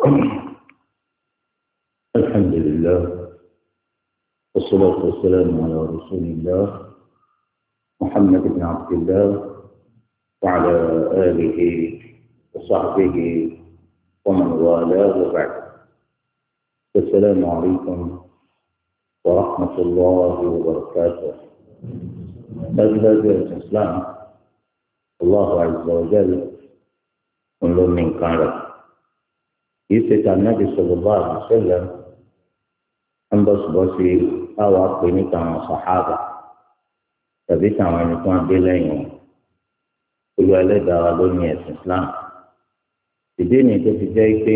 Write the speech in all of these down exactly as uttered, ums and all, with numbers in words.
الحمد لله والصلاة والسلام على رسول الله محمد بن عبد الله وعلى آله وصحبه ومن والاه وبعد. السلام عليكم ورحمة الله وبركاته. مذهب الإسلام الله عز وجل كل من كان يسأل النبي صلى الله عليه وسلم أن بس بسي أو أقني كما صحابة تبي كما نكون بلين كل هذا دعوة الإسلام الدين تفجأك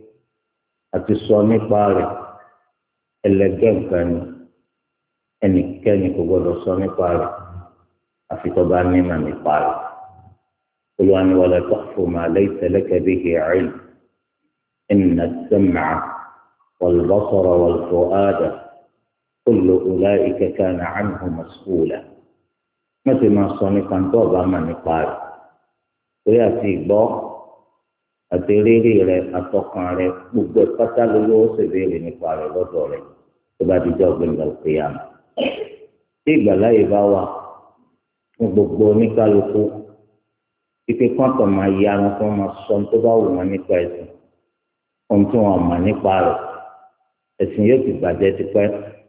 أتصوني بارك ẹlẹgẹ́ nǹkan ni ẹnikẹ́ni kò gbọdọ̀ sọ nípa rẹ̀ àfi tó bá ní màá nípa rẹ̀. Olúwa ni wala taqfu ma laysa laka bihi ilm inna as-sam'a wal-basara wal-fu'ada kullu ula'ika kana 'anhu mas'ula. Má ti máa sọ nípa tó bá màá nípa rẹ̀ torí àti ìgbọ́ àti rírí rẹ̀ àtọkàn rẹ̀ gbogbo pátá lówó ó sì béèrè nípa rẹ̀ lọ́dọ̀ rẹ̀ tó bá di jọ́ gbẹ̀ngà òkèèyàn. Tí ìgbàláyè bá wà fún gbogbo oníkálukú ike kọ́ńtọ̀ máa ya wọn fún wọn sọ tó bá wù wọn nípa ẹ̀sìn ohun tí wọn mọ̀ nípa rẹ̀ ẹ̀sìn yóò ti bàjẹ́ tipẹ́.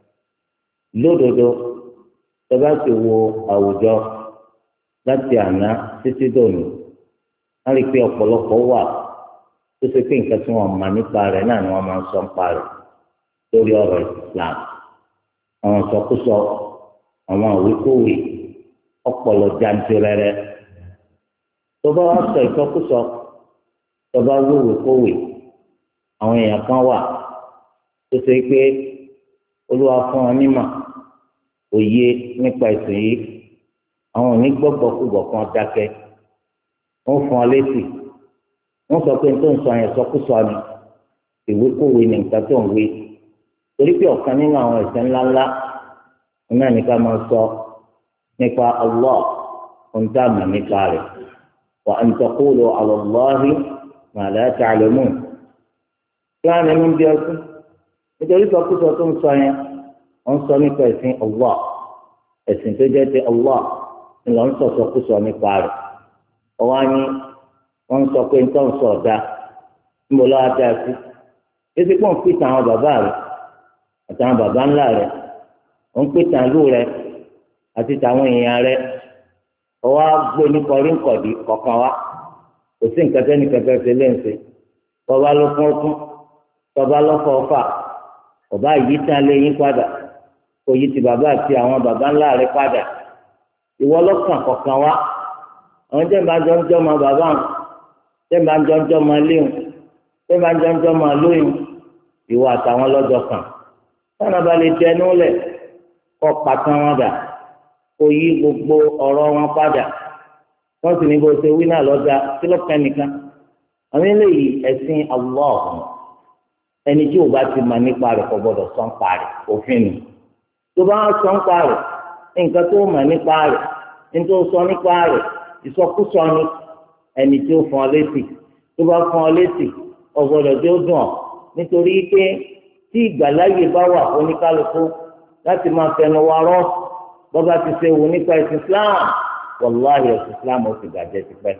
Lódodo tó bá ti wo àwùjọ láti àná títí dòní wọ́n rí i pé ọ̀pọ̀lọpọ̀ wà tó ṣe pé nǹkan tí wọ́n mọ̀ nípa rẹ̀ náà ni wọ́n máa ń sọ nípa rẹ̀ lórí ọ̀rọ̀ Islam. Àwọn ìsọkúsọ àwọn àwíkúwì ọpọlọ jantirẹrẹ tó bá wá sọ ìsọkúsọ tó bá wíwì kúwì àwọn èèyàn kan wà tó ṣe pé Olúwa fún wọn nímọ̀ òye nípa ìsìn yìí àwọn òní gbọ́gbọ́kúgbọ̀ kan dákẹ́ wọ́n fún ọ létí wọ́n sọ pé tó ń sọ yẹn sọkúsọ ni ìwékòwé ní nǹkan tó ń wé torí pé ọ̀kan nínú àwọn ẹ̀ṣẹ̀ ńláńlá náà ní ká máa sọ nípa Allah ohun tá a mọ̀ nípa rẹ̀ wa an taqulu ala Allahi ma la ta'lamun. kí wọ́n á nínú bí ọtún nítorí sọkúsọ tó ń sọ yẹn wọ́n sọ nípa ẹ̀sìn Allah ẹ̀sìn tó jẹ́ ti Allah ni wọ́n sọ sọkúsọ nípa rẹ̀ ọwọ́ á ní wọ́n sọ pé nítorí wọ́n sọ ọ̀dà níbo lọ́wọ́ dá sí èsì pọ̀ ń pèsè àwọn bàbá rẹ̀ àtàwọn bàbá ńlá rẹ̀ wọ́n ń pèsè àlù rẹ̀ àti tàwọn èèyàn rẹ̀ ọwọ́ á gbé ní kọrínkọ̀dí kọ̀ọ̀kan wá kò sí nǹkan tẹ́ni kẹfẹ́ ṣe léǹṣe tọba ló fún ọkún tọba ló fọ ọfà ọba yìí tán lé yín padà kò yí ti bàbá àti àwọn bàbá ńlá rẹ̀ padà ìwọ lọ́kàn kọ̀ọ̀kan wá àwọn tẹ́ ń bá jọ ń jọ́ ọmọ bàbá wọn tẹ́ ń bá jọ ń jọ́ ọmọ léwọn tẹ́ ń bá jọ ń jọ́ ọmọ lóyún ìwọ àtàwọn lọ́jọ́ kan táwọn bá lè dẹnu lẹ̀ kọ́ pàtàn wọn dà kó yí gbogbo ọ̀rọ̀ wọn padà wọ́n sì ní bó ṣe wí náà lọ́jà kí ló pẹ́ nìkan àwọn eléyìí ẹ̀sìn Allah ẹni tí ò bá ti mọ̀ nípa rẹ̀ kò gbọ́dọ̀ sọ ń pa rẹ̀ òfin nù tó bá sọ ń pa rẹ̀ nǹkan tó mọ̀ nípa rẹ̀ ní tó sọ nípa rẹ̀ ìsọkúsọ ni ẹni tí ó fún ọ létí tó bá fún ọ létí ọgbọdọ tí ó dùn ọ nítorí pé tí ìgbàláyè bá wà fún oníkálukú láti máa fẹnu wa rọ bọba ti ṣe wù nípa ẹ̀sìn Islam wàláhì ẹ̀sìn Islam ó ti bàjẹ́ tipẹ́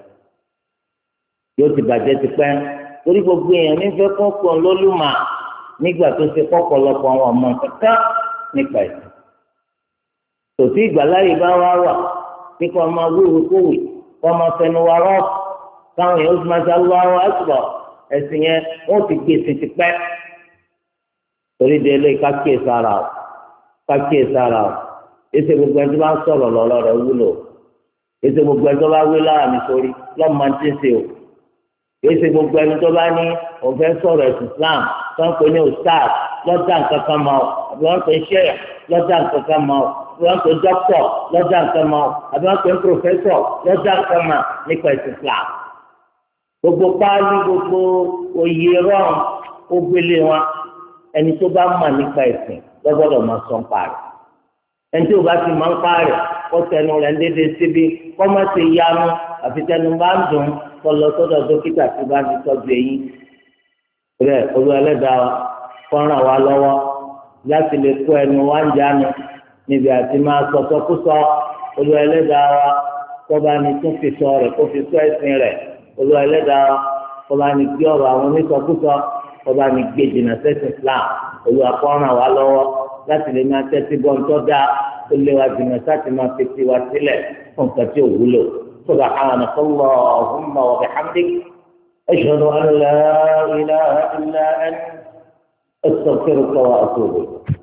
yóò ti bàjẹ́ tipẹ́ torí gbogbo èèyàn nífẹ̀ẹ́ kọkàn lólùmọ nígbà tó ṣe kọkọlọpọ àwọn ọmọ kankan nípa ẹ̀sìn tòtí ìgbàláyè bá wà wà kíkọ́ ọmọ wíwí kówì kọ́ ọmọ fẹnu wa rọ́ káwọn èèyàn ó sì máa ṣe Allahu Akbar ẹ̀sìn yẹn wọ́n ti gbé èsì tipẹ́ torí délé kákíyè sára o kákíyè sára o èsì gbogbo ẹni tó bá ń sọ̀rọ̀ lọ́rọ̀ rẹ̀ wúlò èsì gbogbo ẹni tó bá wí lára mi sórí lọ́mọ máa ń tí ń ṣe o èsì gbogbo ẹni tó bá ní òun fẹ́ sọ̀rọ̀ ẹ̀sìn Islam tó ń pè ní ustaz lọ́jà nǹkan kan máa àbí wọ́n pè é sheikh lọ́jà nǹkan kan máa wọ́n pè dọ́kítọ̀ lọ́jà nǹkan mọ́ àbí wọ́n pè pòfẹ́sọ̀ lọ́jà nǹkan mọ́ nípa ẹ̀sìn Islam. gbogbo páálí gbogbo oyè rọrùn ó gbélé wọn ẹni tó bá mọ̀ nípa ẹ̀sìn lọ́gbọ́dọ̀ máa sọ ń parí. ẹni tí o bá ti máa ń parí kó tẹnu rẹ̀ ń dédé síbi kó má ṣe yanu àfi tẹnu bá ń dùn kó lọ sọ́dọ̀ dókítà tí bá ti tọ́jú eyín. rẹ̀ olú ẹlẹ́dàá wa kọ́ràn wa lọ́wọ́ láti lè kó ẹnu wá ń jánu níbi àti máa sọ̀tọ̀kúsọ olú ẹlẹ́dàá wa kọ́ba ni tún fi sọ rẹ̀ kó fi sọ ẹ̀sìn rẹ̀ olú ẹlẹ́dàá wa kọ́ba ni gbé ọ̀rọ̀ àwọn onísọkúsọ kọ́ba ni gbé jìnnà sẹ́sìn Islam olú akọ́ràn wa lọ́wọ́ láti lè máa tẹ́tí bọ́ ń tọ́ da ó lé wa jìnnà sáti máa fi tiwa sílẹ̀ fún nǹkan tí ò wúlò subhanaka Allahumma wa bihamdik ashhadu an la ilaha illa anta astaghfiruka wa atubu ilayk.